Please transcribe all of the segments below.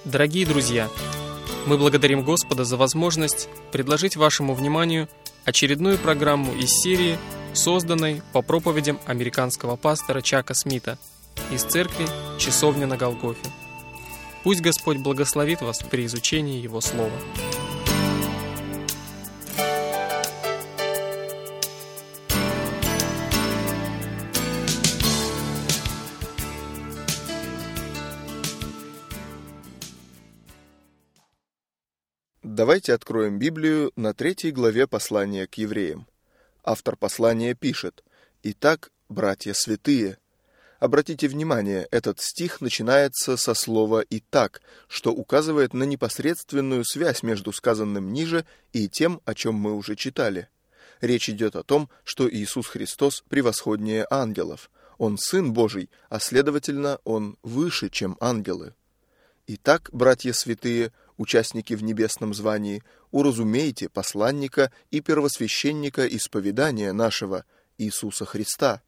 Дорогие друзья, мы благодарим Господа за возможность предложить вашему вниманию очередную программу из серии, созданной по проповедям американского пастора Чака Смита из церкви «Часовня на Голгофе». Пусть Господь благословит вас при изучении Его Слова. Давайте откроем Библию на 3 главе послания к евреям. Автор послания пишет: «Итак, братья святые». Обратите внимание, этот стих начинается со слова «итак», что указывает на непосредственную связь между сказанным ниже и тем, о чем мы уже читали. Речь идет о том, что Иисус Христос превосходнее ангелов. Он Сын Божий, а следовательно, Он выше, чем ангелы. «Итак, братья святые, участники в небесном звании, уразумейте посланника и первосвященника исповедания нашего, Иисуса Христа».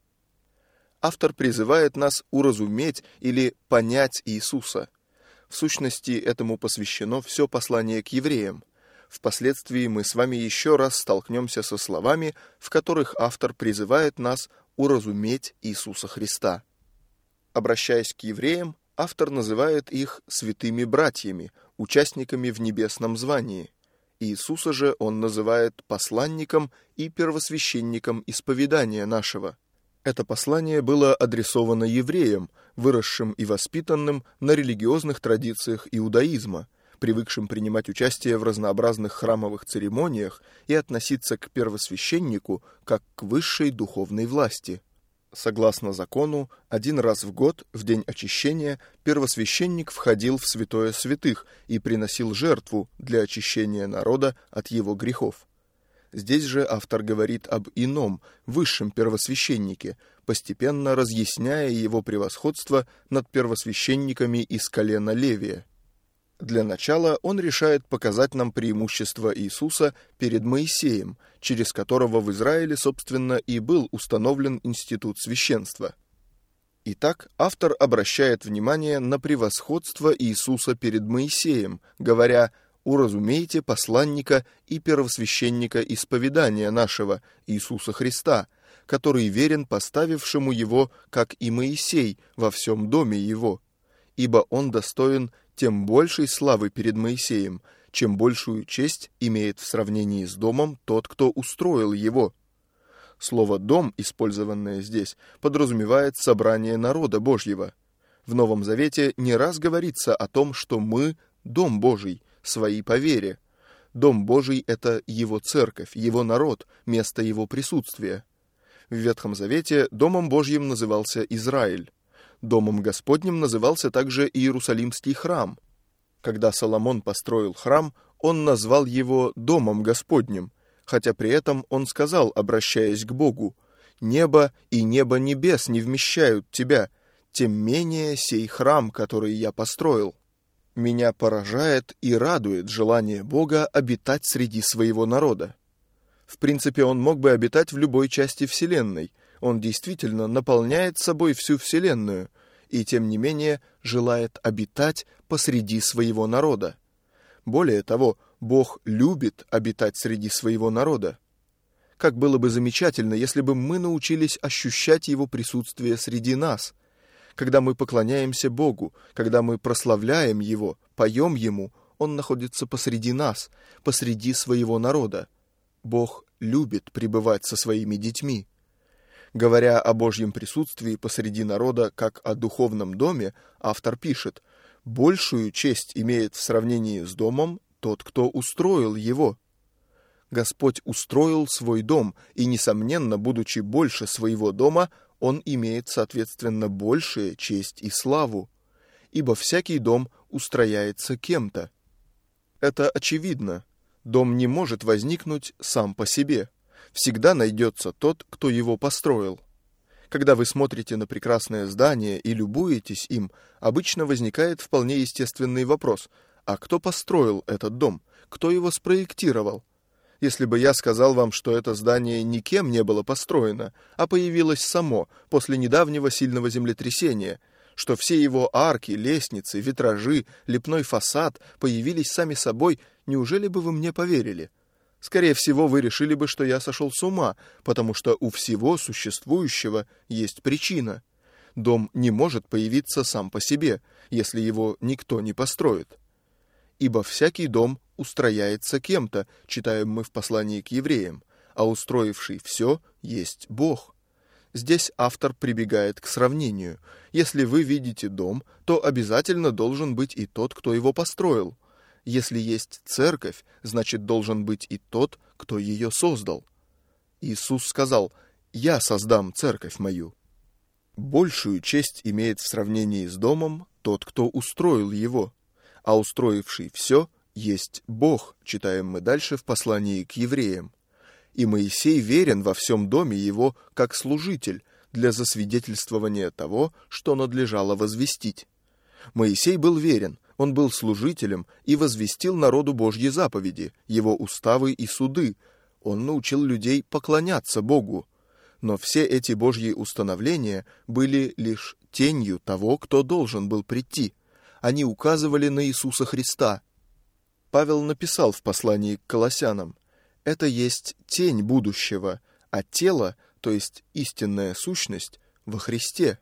Автор призывает нас уразуметь или понять Иисуса. В сущности, этому посвящено все послание к евреям. Впоследствии мы с вами еще раз столкнемся со словами, в которых автор призывает нас уразуметь Иисуса Христа. Обращаясь к евреям, автор называет их святыми братьями, участниками в небесном звании. Иисуса же он называет посланником и первосвященником исповедания нашего. Это послание было адресовано евреям, выросшим и воспитанным на религиозных традициях иудаизма, привыкшим принимать участие в разнообразных храмовых церемониях и относиться к первосвященнику как к высшей духовной власти. Согласно закону, 1 раз в год, в день очищения, первосвященник входил в святое святых и приносил жертву для очищения народа от его грехов. Здесь же автор говорит об ином, высшем первосвященнике, постепенно разъясняя его превосходство над первосвященниками из колена Левия. Для начала он решает показать нам преимущество Иисуса перед Моисеем, через которого в Израиле, собственно, и был установлен институт священства. Итак, автор обращает внимание на превосходство Иисуса перед Моисеем, говоря: «Уразумейте посланника и первосвященника исповедания нашего, Иисуса Христа, который верен поставившему его, как и Моисей, во всем доме его. Ибо он достоин тем большей славы перед Моисеем, чем большую честь имеет в сравнении с домом тот, кто устроил его». Слово «дом», использованное здесь, подразумевает собрание народа Божьего. В Новом Завете не раз говорится о том, что мы – дом Божий, свои по вере. Дом Божий – это Его церковь, Его народ, место Его присутствия. В Ветхом Завете Домом Божьим назывался Израиль. Домом Господним назывался также Иерусалимский храм. Когда Соломон построил храм, он назвал его Домом Господним, хотя при этом он сказал, обращаясь к Богу: «Небо и небо небес не вмещают тебя, тем менее сей храм, который я построил». Меня поражает и радует желание Бога обитать среди своего народа. В принципе, он мог бы обитать в любой части Вселенной. Он действительно наполняет собой всю Вселенную и, тем не менее, желает обитать посреди своего народа. Более того, Бог любит обитать среди своего народа. Как было бы замечательно, если бы мы научились ощущать Его присутствие среди нас. Когда мы поклоняемся Богу, когда мы прославляем Его, поем Ему, Он находится посреди нас, посреди своего народа. Бог любит пребывать со своими детьми. Говоря о Божьем присутствии посреди народа как о духовном доме, автор пишет: «Большую честь имеет в сравнении с домом тот, кто устроил его». Господь устроил свой дом, и, несомненно, будучи больше своего дома, Он имеет, соответственно, большая честь и славу, ибо всякий дом устрояется кем-то. Это очевидно. Дом не может возникнуть сам по себе. Всегда найдется тот, кто его построил. Когда вы смотрите на прекрасное здание и любуетесь им, обычно возникает вполне естественный вопрос: а кто построил этот дом? Кто его спроектировал? Если бы я сказал вам, что это здание никем не было построено, а появилось само после недавнего сильного землетрясения, что все его арки, лестницы, витражи, лепной фасад появились сами собой, неужели бы вы мне поверили? Скорее всего, вы решили бы, что я сошел с ума, потому что у всего существующего есть причина. Дом не может появиться сам по себе, если его никто не построит. Ибо всякий дом устрояется кем-то, читаем мы в послании к евреям, а устроивший все есть Бог. Здесь автор прибегает к сравнению. Если вы видите дом, то обязательно должен быть и тот, кто его построил. Если есть церковь, значит, должен быть и тот, кто ее создал. Иисус сказал: «Я создам церковь мою». Большую честь имеет в сравнении с домом тот, кто устроил его, а устроивший все есть Бог, читаем мы дальше в послании к евреям. И Моисей верен во всем доме его как служитель для засвидетельствования того, что надлежало возвестить. Моисей был верен, он был служителем и возвестил народу Божьи заповеди, его уставы и суды. Он научил людей поклоняться Богу. Но все эти Божьи установления были лишь тенью того, кто должен был прийти. Они указывали на Иисуса Христа. Павел написал в послании к Колоссянам: «Это есть тень будущего, а тело, то есть истинная сущность, во Христе».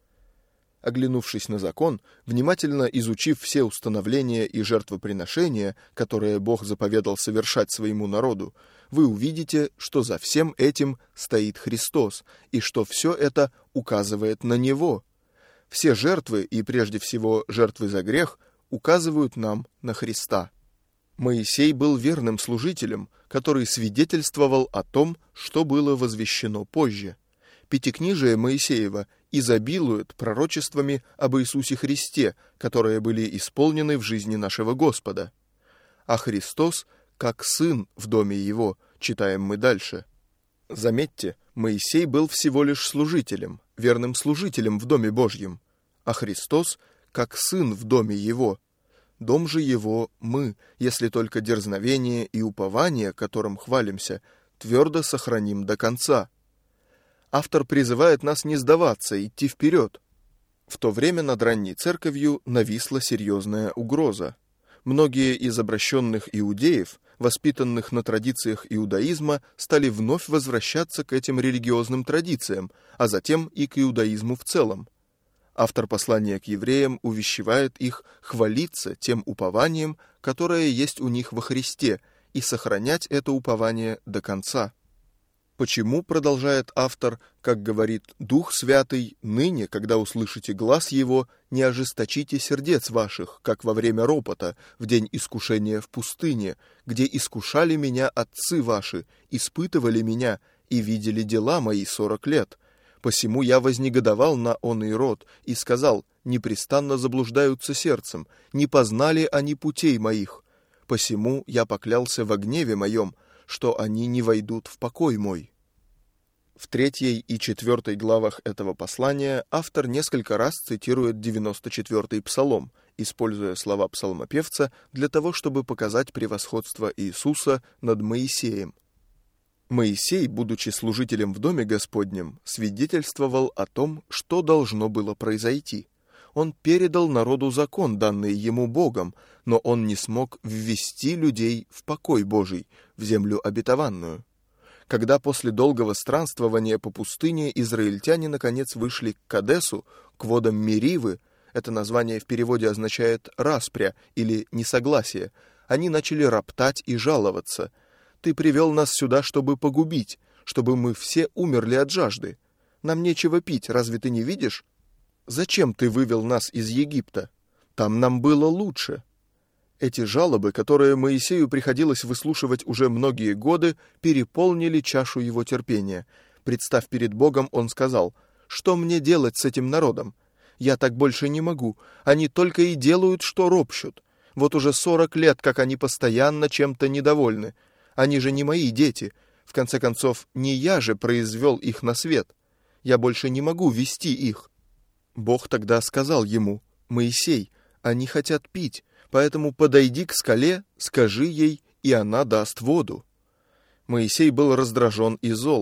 Оглянувшись на закон, внимательно изучив все установления и жертвоприношения, которые Бог заповедал совершать своему народу, вы увидите, что за всем этим стоит Христос, и что все это указывает на Него. Все жертвы, и прежде всего жертвы за грех, указывают нам на Христа. Моисей был верным служителем, который свидетельствовал о том, что было возвещено позже. Пятикнижие Моисеева изобилует пророчествами об Иисусе Христе, которые были исполнены в жизни нашего Господа. А Христос, как Сын в доме Его, читаем мы дальше. Заметьте, Моисей был всего лишь служителем, верным служителем в доме Божьем, а Христос, как Сын в доме Его. Дом же Его мы, если только дерзновение и упование, которым хвалимся, твердо сохраним до конца. Автор призывает нас не сдаваться, идти вперед. В то время над ранней церковью нависла серьезная угроза. Многие из обращенных иудеев, воспитанных на традициях иудаизма, стали вновь возвращаться к этим религиозным традициям, а затем и к иудаизму в целом. Автор послания к евреям увещевает их хвалиться тем упованием, которое есть у них во Христе, и сохранять это упование до конца. Почему, продолжает автор, как говорит Дух Святый, ныне, когда услышите глас Его, не ожесточите сердец ваших, как во время ропота, в день искушения в пустыне, где искушали меня отцы ваши, испытывали меня и видели дела мои 40 лет. Посему я вознегодовал на оный род и сказал: непрестанно заблуждаются сердцем, не познали они путей моих. Посему я поклялся во гневе моем, что они не войдут в покой мой. В 3 и 4 главах этого послания автор несколько раз цитирует 94-й псалом, используя слова псалмопевца для того, чтобы показать превосходство Иисуса над Моисеем. Моисей, будучи служителем в доме Господнем, свидетельствовал о том, что должно было произойти. Он передал народу закон, данный ему Богом, но он не смог ввести людей в покой Божий, в землю обетованную. Когда после долгого странствования по пустыне израильтяне наконец вышли к Кадесу, к водам Меривы, это название в переводе означает «распря» или «несогласие», они начали роптать и жаловаться. «Ты привел нас сюда, чтобы погубить, чтобы мы все умерли от жажды. Нам нечего пить, разве ты не видишь? Зачем ты вывел нас из Египта? Там нам было лучше». Эти жалобы, которые Моисею приходилось выслушивать уже многие годы, переполнили чашу его терпения. Представ перед Богом, он сказал: «Что мне делать с этим народом? Я так больше не могу. Они только и делают, что ропщут. Вот уже 40 лет, как они постоянно чем-то недовольны. Они же не мои дети. В конце концов, не я же произвел их на свет. Я больше не могу вести их». Бог тогда сказал ему: «Моисей, они хотят пить, поэтому подойди к скале, скажи ей, и она даст воду». Моисей был раздражен и зол.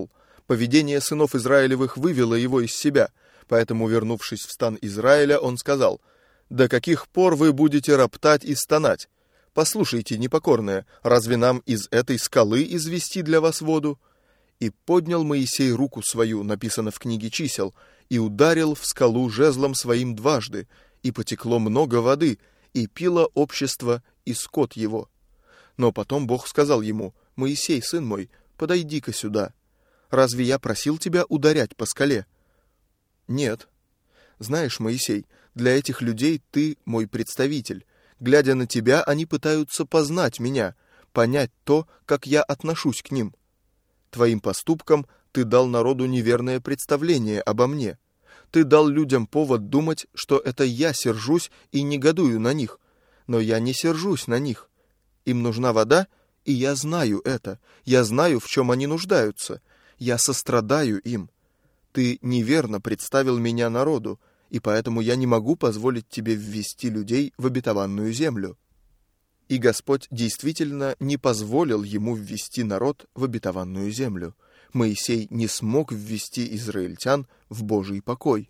Поведение сынов Израилевых вывело его из себя, поэтому, вернувшись в стан Израиля, он сказал: «До каких пор вы будете роптать и стонать? Послушайте, непокорные, разве нам из этой скалы извести для вас воду?» И поднял Моисей руку свою, написано в книге чисел, и ударил в скалу жезлом своим дважды, и потекло много воды, и пило общество и скот его. Но потом Бог сказал ему: «Моисей, сын мой, подойди-ка сюда. Разве я просил тебя ударять по скале?» «Нет. Знаешь, Моисей, для этих людей ты мой представитель. Глядя на тебя, они пытаются познать меня, понять то, как я отношусь к ним. Твоим поступкам ты дал народу неверное представление обо мне. Ты дал людям повод думать, что это я сержусь и негодую на них. Но я не сержусь на них. Им нужна вода, и я знаю это. Я знаю, в чем они нуждаются. Я сострадаю им. Ты неверно представил меня народу, и поэтому я не могу позволить тебе ввести людей в обетованную землю». И Господь действительно не позволил ему ввести народ в обетованную землю. Моисей не смог ввести израильтян в Божий покой.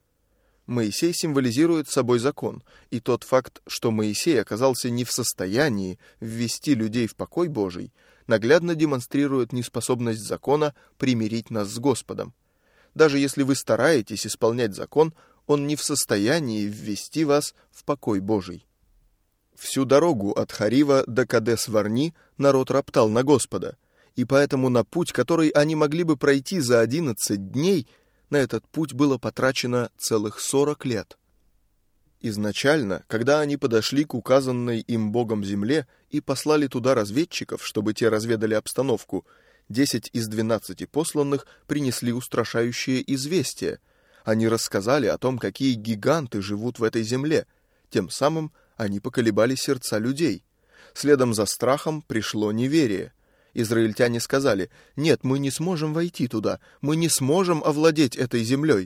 Моисей символизирует собой закон, и тот факт, что Моисей оказался не в состоянии ввести людей в покой Божий, наглядно демонстрирует неспособность закона примирить нас с Господом. Даже если вы стараетесь исполнять закон, он не в состоянии ввести вас в покой Божий. Всю дорогу от Харива до Кадес-Варни народ роптал на Господа, и поэтому на путь, который они могли бы пройти за 11 дней, на этот путь было потрачено целых 40 лет. Изначально, когда они подошли к указанной им Богом земле и послали туда разведчиков, чтобы те разведали обстановку, 10 из 12 посланных принесли устрашающее известие. Они рассказали о том, какие гиганты живут в этой земле. Тем самым они поколебали сердца людей. Следом за страхом пришло неверие. Израильтяне сказали: «Нет, мы не сможем войти туда, мы не сможем овладеть этой землей».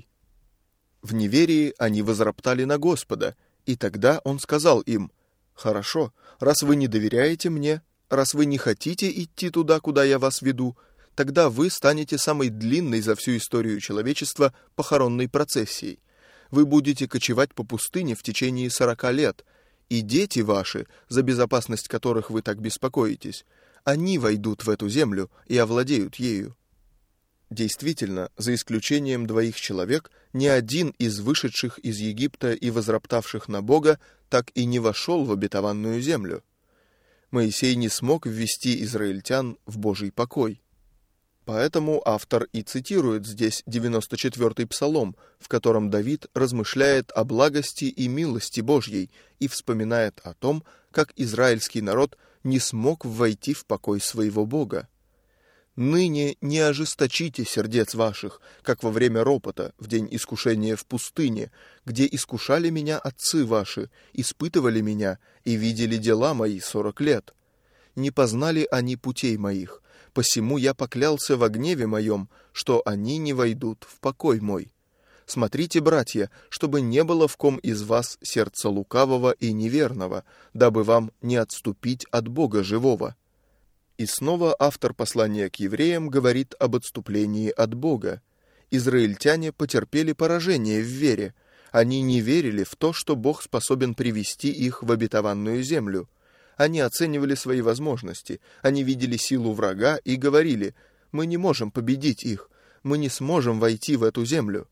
В неверии они возроптали на Господа, и тогда Он сказал им: «Хорошо, раз вы не доверяете мне, раз вы не хотите идти туда, куда я вас веду, тогда вы станете самой длинной за всю историю человечества похоронной процессией. Вы будете кочевать по пустыне в течение 40 лет, и дети ваши, за безопасность которых вы так беспокоитесь, они войдут в эту землю и овладеют ею». Действительно, за исключением 2 человек, ни один из вышедших из Египта и возроптавших на Бога так и не вошел в обетованную землю. Моисей не смог ввести израильтян в Божий покой. Поэтому автор и цитирует здесь 94-й псалом, в котором Давид размышляет о благости и милости Божьей и вспоминает о том, как израильский народ не смог войти в покой своего Бога. «Ныне не ожесточите сердец ваших, как во время ропота, в день искушения в пустыне, где искушали меня отцы ваши, испытывали меня и видели дела мои 40 лет. Не познали они путей моих, посему я поклялся во гневе моем, что они не войдут в покой мой. Смотрите, братья, чтобы не было в ком из вас сердца лукавого и неверного, дабы вам не отступить от Бога живого». И снова автор послания к евреям говорит об отступлении от Бога. Израильтяне потерпели поражение в вере. Они не верили в то, что Бог способен привести их в обетованную землю. Они оценивали свои возможности, они видели силу врага и говорили: «Мы не можем победить их, мы не сможем войти в эту землю».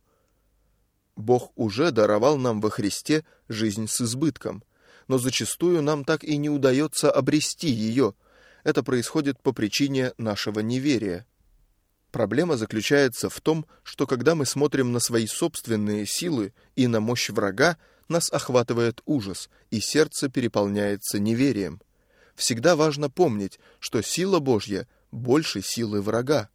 Бог уже даровал нам во Христе жизнь с избытком, но зачастую нам так и не удается обрести ее. Это происходит по причине нашего неверия. Проблема заключается в том, что когда мы смотрим на свои собственные силы и на мощь врага, нас охватывает ужас, и сердце переполняется неверием. Всегда важно помнить, что сила Божья больше силы врага.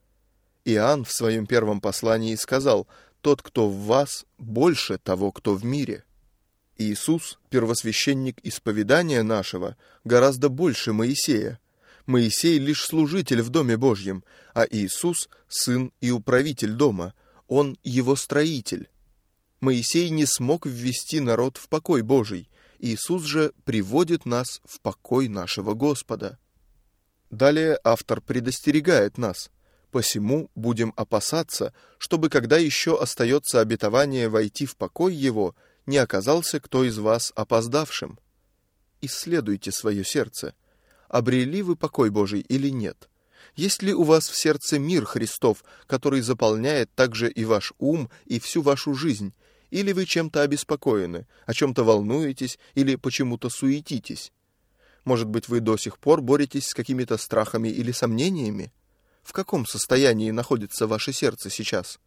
Иоанн в своем первом послании сказал: «Тот, кто в вас, больше того, кто в мире». Иисус, первосвященник исповедания нашего, гораздо больше Моисея. Моисей лишь служитель в Доме Божьем, а Иисус – сын и управитель дома, он его строитель. Моисей не смог ввести народ в покой Божий, Иисус же приводит нас в покой нашего Господа. Далее автор предостерегает нас: Посему будем опасаться, чтобы, когда еще остается обетование войти в покой его, не оказался кто из вас опоздавшим. Исследуйте свое сердце. Обрели вы покой Божий или нет? Есть ли у вас в сердце мир Христов, который заполняет также и ваш ум, и всю вашу жизнь? Или вы чем-то обеспокоены, о чем-то волнуетесь или почему-то суетитесь? Может быть, вы до сих пор боретесь с какими-то страхами или сомнениями? В каком состоянии находится ваше сердце сейчас?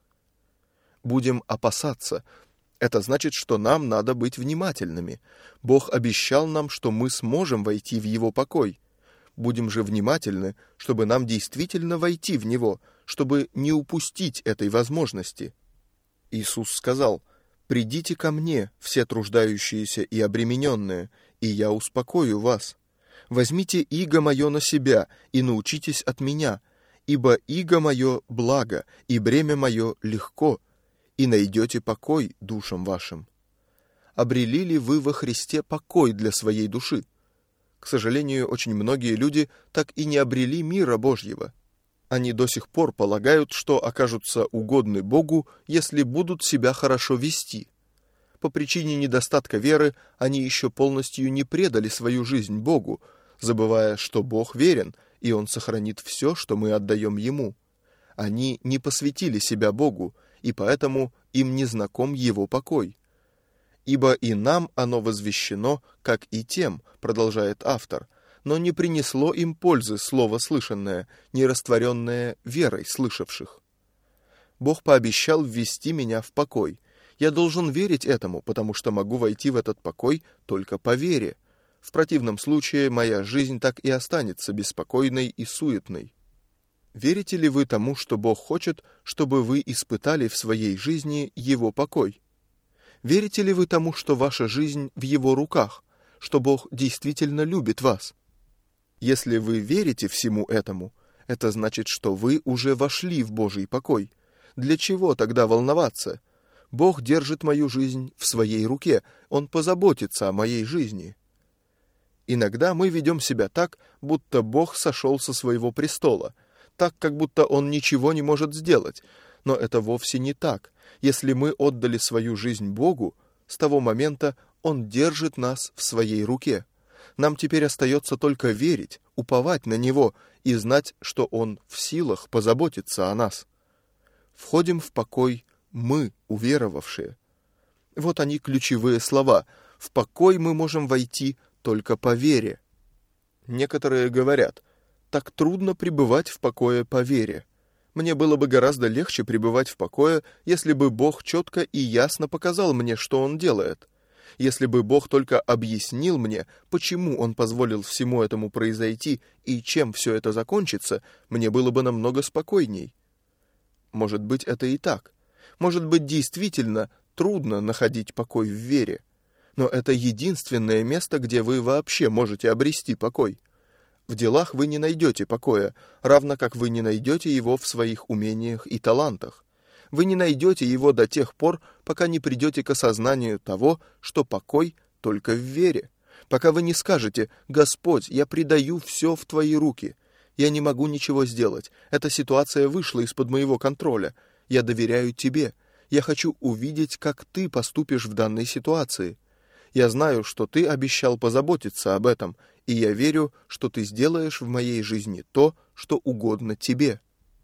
Будем опасаться. Это значит, что нам надо быть внимательными. Бог обещал нам, что мы сможем войти в Его покой. Будем же внимательны, чтобы нам действительно войти в Него, чтобы не упустить этой возможности. Иисус сказал: «Придите ко мне, все труждающиеся и обремененные, и я успокою вас. Возьмите иго мое на себя и научитесь от меня, ибо иго мое благо, и бремя мое легко, и найдете покой душам вашим». Обрели ли вы во Христе покой для своей души? К сожалению, очень многие люди так и не обрели мира Божьего. Они до сих пор полагают, что окажутся угодны Богу, если будут себя хорошо вести. По причине недостатка веры они еще полностью не предали свою жизнь Богу, забывая, что Бог верен, и Он сохранит все, что мы отдаем Ему. Они не посвятили себя Богу, и поэтому им не знаком Его покой. «Ибо и нам оно возвещено, как и тем», продолжает автор, «но не принесло им пользы слово слышанное, не растворенное верой слышавших». Бог пообещал ввести меня в покой. Я должен верить этому, потому что могу войти в этот покой только по вере. В противном случае моя жизнь так и останется беспокойной и суетной. Верите ли вы тому, что Бог хочет, чтобы вы испытали в своей жизни Его покой? Верите ли вы тому, что ваша жизнь в Его руках, что Бог действительно любит вас? Если вы верите всему этому, это значит, что вы уже вошли в Божий покой. Для чего тогда волноваться? Бог держит мою жизнь в своей руке, Он позаботится о моей жизни. Иногда мы ведем себя так, будто Бог сошел со своего престола, так, как будто Он ничего не может сделать. Но это вовсе не так. Если мы отдали свою жизнь Богу, с того момента Он держит нас в своей руке. Нам теперь остается только верить, уповать на Него и знать, что Он в силах позаботиться о нас. Входим в покой мы, уверовавшие. Вот они ключевые слова. В покой мы можем войти только по вере. Некоторые говорят: так трудно пребывать в покое по вере. Мне было бы гораздо легче пребывать в покое, если бы Бог четко и ясно показал мне, что Он делает. Если бы Бог только объяснил мне, почему Он позволил всему этому произойти и чем все это закончится, мне было бы намного спокойней. Может быть, это и так. Может быть, действительно трудно находить покой в вере. Но это единственное место, где вы вообще можете обрести покой. В делах вы не найдете покоя, равно как вы не найдете его в своих умениях и талантах. Вы не найдете его до тех пор, пока не придете к осознанию того, что покой только в вере. Пока вы не скажете: «Господь, я предаю все в Твои руки. Я не могу ничего сделать. Эта ситуация вышла из-под моего контроля. Я доверяю Тебе. Я хочу увидеть, как Ты поступишь в данной ситуации. Я знаю, что Ты обещал позаботиться об этом, и я верю, что Ты сделаешь в моей жизни то, что угодно Тебе».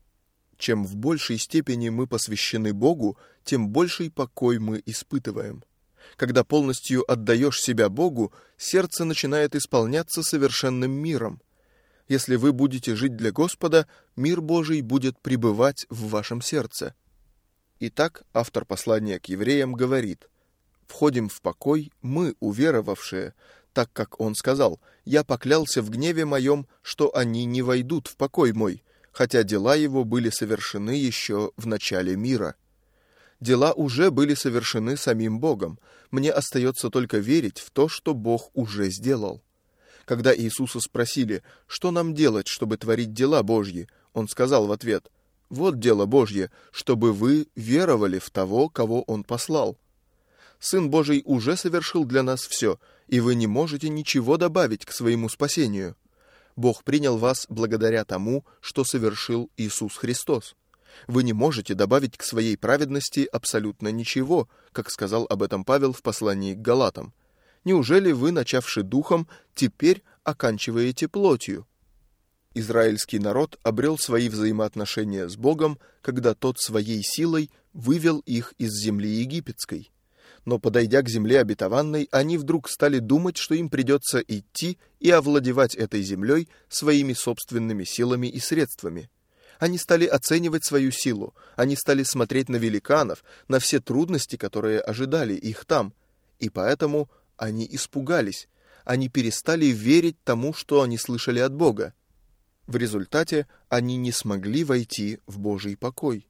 Чем в большей степени мы посвящены Богу, тем больший покой мы испытываем. Когда полностью отдаешь себя Богу, сердце начинает исполняться совершенным миром. Если вы будете жить для Господа, мир Божий будет пребывать в вашем сердце. Итак, автор послания к евреям говорит: «Входим в покой мы, уверовавшие, так как он сказал: я поклялся в гневе моем, что они не войдут в покой мой, хотя дела его были совершены еще в начале мира». Дела уже были совершены самим Богом. Мне остается только верить в то, что Бог уже сделал. Когда Иисуса спросили, что нам делать, чтобы творить дела Божьи, Он сказал в ответ: «Вот дело Божье, чтобы вы веровали в того, кого Он послал». Сын Божий уже совершил для нас все, и вы не можете ничего добавить к своему спасению. Бог принял вас благодаря тому, что совершил Иисус Христос. Вы не можете добавить к своей праведности абсолютно ничего, как сказал об этом Павел в послании к Галатам. Неужели вы, начавши духом, теперь оканчиваете плотью? Израильский народ обрел свои взаимоотношения с Богом, когда тот своей силой вывел их из земли египетской. Но, подойдя к земле обетованной, они вдруг стали думать, что им придется идти и овладевать этой землей своими собственными силами и средствами. Они стали оценивать свою силу, они стали смотреть на великанов, на все трудности, которые ожидали их там, и поэтому они испугались, они перестали верить тому, что они слышали от Бога. В результате они не смогли войти в Божий покой.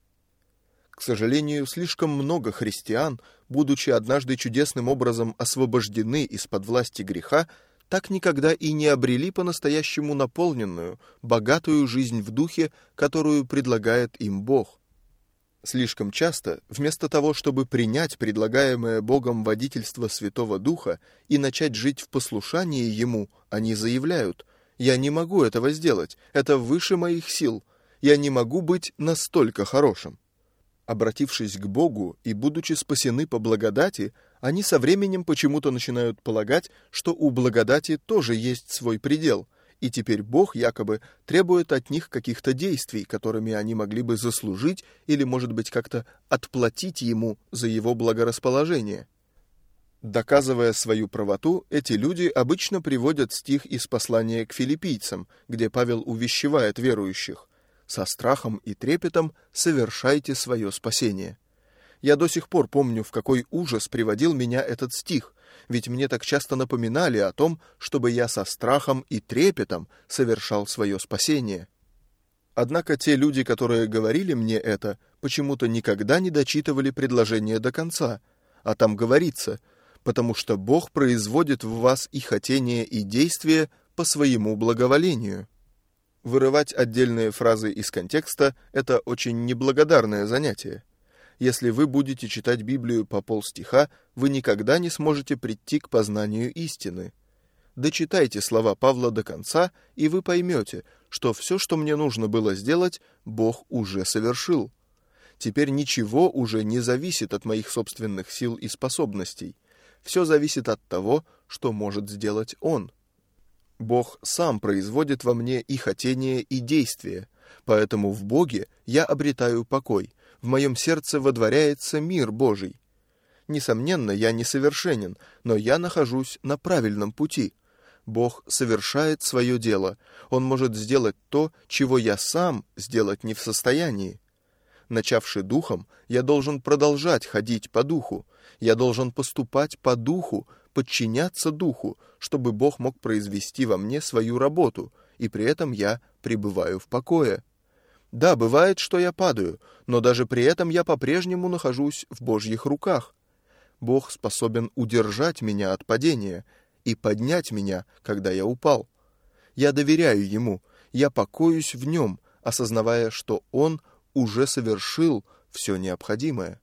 К сожалению, слишком много христиан, будучи однажды чудесным образом освобождены из-под власти греха, так никогда и не обрели по-настоящему наполненную, богатую жизнь в духе, которую предлагает им Бог. Слишком часто, вместо того, чтобы принять предлагаемое Богом водительство Святого Духа и начать жить в послушании Ему, они заявляют: «Я не могу этого сделать, это выше моих сил, я не могу быть настолько хорошим». Обратившись к Богу и будучи спасены по благодати, они со временем почему-то начинают полагать, что у благодати тоже есть свой предел, и теперь Бог якобы требует от них каких-то действий, которыми они могли бы заслужить или, может быть, как-то отплатить Ему за Его благорасположение. Доказывая свою правоту, эти люди обычно приводят стих из послания к филиппийцам, где Павел увещевает верующих: «Со страхом и трепетом совершайте свое спасение». Я до сих пор помню, в какой ужас приводил меня этот стих, ведь мне так часто напоминали о том, чтобы я со страхом и трепетом совершал свое спасение. Однако те люди, которые говорили мне это, почему-то никогда не дочитывали предложение до конца, а там говорится: «Потому что Бог производит в вас и хотение, и действие по своему благоволению». Вырывать отдельные фразы из контекста – это очень неблагодарное занятие. Если вы будете читать Библию по полстиха, вы никогда не сможете прийти к познанию истины. Дочитайте слова Павла до конца, и вы поймете, что все, что мне нужно было сделать, Бог уже совершил. Теперь ничего уже не зависит от моих собственных сил и способностей. Все зависит от того, что может сделать Он. Бог сам производит во мне и хотение, и действие, поэтому в Боге я обретаю покой, в моем сердце водворяется мир Божий. Несомненно, я несовершенен, но я нахожусь на правильном пути. Бог совершает свое дело, Он может сделать то, чего я сам сделать не в состоянии. Начавши духом, я должен продолжать ходить по духу, я должен поступать по духу, подчиняться духу, чтобы Бог мог произвести во мне свою работу, и при этом я пребываю в покое. Да, бывает, что я падаю, но даже при этом я по-прежнему нахожусь в Божьих руках. Бог способен удержать меня от падения и поднять меня, когда я упал. Я доверяю Ему, я покоюсь в Нем, осознавая, что Он уже совершил все необходимое.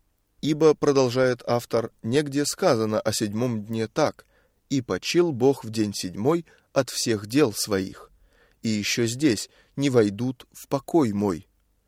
Ибо, продолжает автор, негде сказано о седьмом дне так: «И почил Бог в день седьмой от всех дел своих». И еще здесь: «не войдут в покой мой».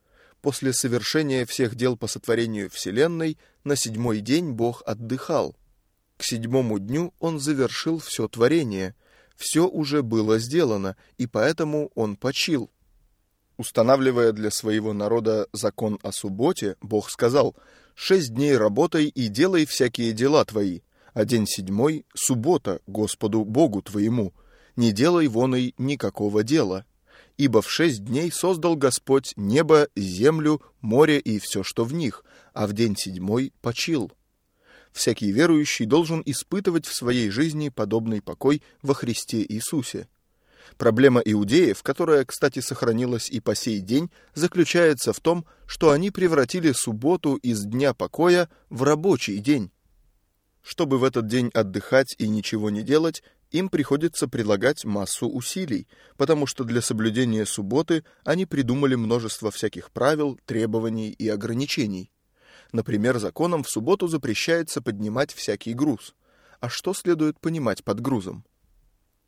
После совершения всех дел по сотворению вселенной на седьмой день Бог отдыхал. К седьмому дню Он завершил все творение, все уже было сделано, и поэтому Он почил. Устанавливая для своего народа закон о субботе, Бог сказал: 6 дней работай и делай всякие дела твои, а день седьмой — суббота Господу Богу твоему, не делай воной никакого дела. Ибо в 6 дней создал Господь небо, землю, море и все, что в них, а в день седьмой почил. Всякий верующий должен испытывать в своей жизни подобный покой во Христе Иисусе. Проблема иудеев, которая, кстати, сохранилась и по сей день, заключается в том, что они превратили субботу из дня покоя в рабочий день. Чтобы в этот день отдыхать и ничего не делать, им приходится прилагать массу усилий, потому что для соблюдения субботы они придумали множество всяких правил, требований и ограничений. Например, законом в субботу запрещается поднимать всякий груз. А что следует понимать под грузом?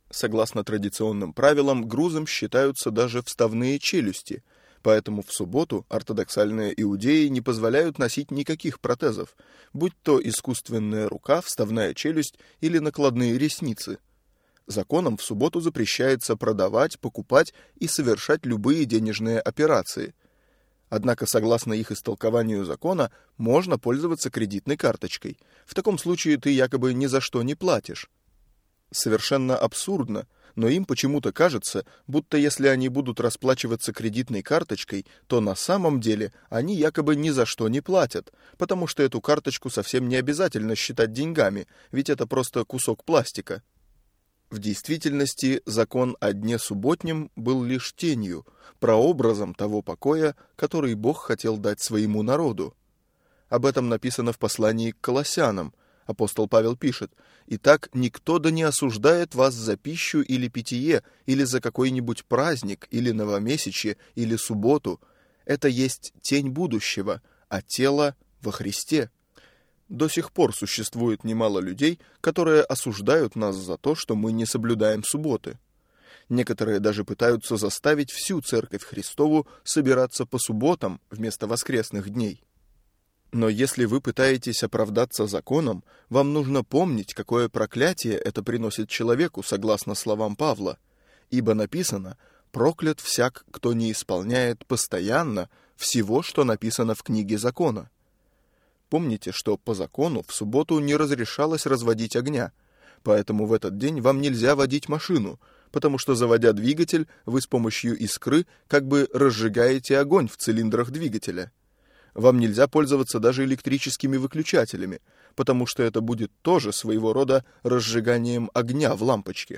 Согласно традиционным правилам, грузом считаются даже вставные челюсти, поэтому в субботу ортодоксальные иудеи не позволяют носить никаких протезов, будь то искусственная рука, вставная челюсть или накладные ресницы. Законом в субботу запрещается продавать, покупать и совершать любые денежные операции. Однако, согласно их истолкованию закона, можно пользоваться кредитной карточкой. В таком случае ты якобы ни за что не платишь. Совершенно абсурдно, но им почему-то кажется, будто если они будут расплачиваться кредитной карточкой, то на самом деле они якобы ни за что не платят, потому что эту карточку совсем не обязательно считать деньгами, ведь это просто кусок пластика. В действительности закон о дне субботнем был лишь тенью, прообразом того покоя, который Бог хотел дать своему народу. Об этом написано в послании к Колоссянам. Апостол Павел пишет: «Итак, никто да не осуждает вас за пищу или питье, или за какой-нибудь праздник, или новомесячье, или субботу. Это есть тень будущего, а тело во Христе». До сих пор существует немало людей, которые осуждают нас за то, что мы не соблюдаем субботы. Некоторые даже пытаются заставить всю Церковь Христову собираться по субботам вместо воскресных дней. Но если вы пытаетесь оправдаться законом, вам нужно помнить, какое проклятие это приносит человеку, согласно словам Павла. Ибо написано: «Проклят всяк, кто не исполняет постоянно всего, что написано в книге закона». Помните, что по закону в субботу не разрешалось разводить огня, поэтому в этот день вам нельзя водить машину, потому что, заводя двигатель, вы с помощью искры как бы разжигаете огонь в цилиндрах двигателя. Вам нельзя пользоваться даже электрическими выключателями, потому что это будет тоже своего рода разжиганием огня в лампочке.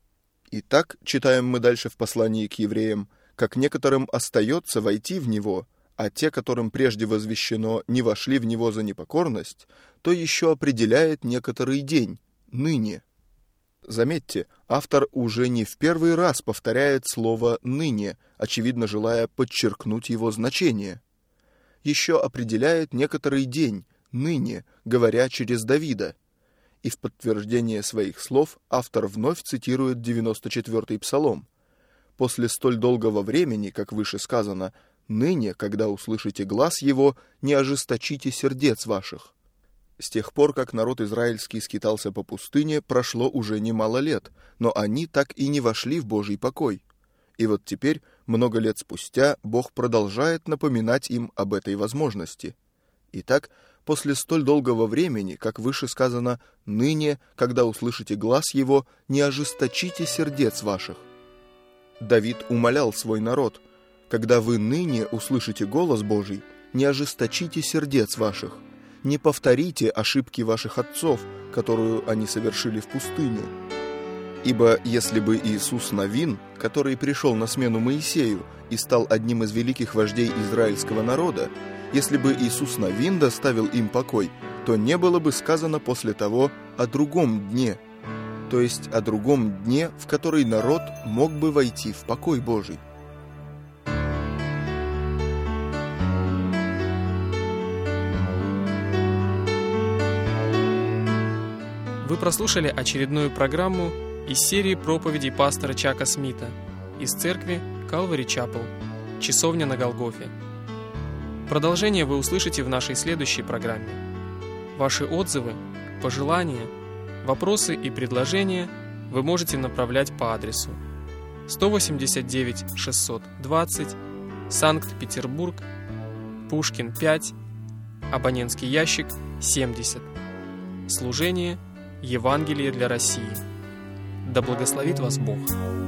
Итак, читаем мы дальше в послании к евреям: «Как некоторым остается войти в него, а те, которым прежде возвещено, не вошли в него за непокорность, то еще определяет некоторый день, ныне». Заметьте, автор уже не в первый раз повторяет слово «ныне», очевидно желая подчеркнуть его значение. Еще определяет некоторый день, ныне, говоря через Давида. И в подтверждение своих слов автор вновь цитирует 94-й псалом. «После столь долгого времени, как выше сказано, ныне, когда услышите глас его, не ожесточите сердец ваших». С тех пор, как народ израильский скитался по пустыне, прошло уже немало лет, но они так и не вошли в Божий покой. И вот теперь, много лет спустя, Бог продолжает напоминать им об этой возможности. Итак, после столь долгого времени, как выше сказано, ныне, когда услышите глас его, не ожесточите сердец ваших. Давид умолял свой народ: когда вы ныне услышите голос Божий, не ожесточите сердец ваших, не повторите ошибки ваших отцов, которую они совершили в пустыне. Ибо если бы Иисус Навин, который пришел на смену Моисею и стал одним из великих вождей израильского народа, если бы Иисус Навин доставил им покой, то не было бы сказано после того о другом дне, то есть о другом дне, в который народ мог бы войти в покой Божий. Вы прослушали очередную программу из серии проповедей пастора Чака Смита из церкви Calvary Chapel, Часовня на Голгофе. Продолжение вы услышите в нашей следующей программе. Ваши отзывы, пожелания, вопросы и предложения вы можете направлять по адресу 189 620, Санкт-Петербург, Пушкин 5, абонентский ящик 70. Служение Евангелие для России. Да благословит вас Бог.